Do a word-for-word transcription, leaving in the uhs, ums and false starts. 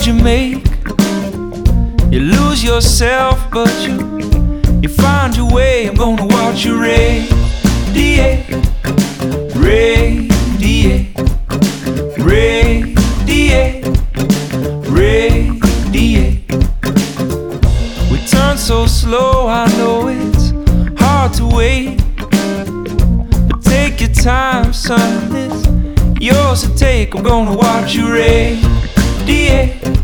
you make. You lose yourself, but you you find your way. I'm gonna watch you radiate, radiate, radiate, radiate. We turn so slow, I know it's hard to wait, but take your time, son, it's yours to take. I'm gonna watch you radiate.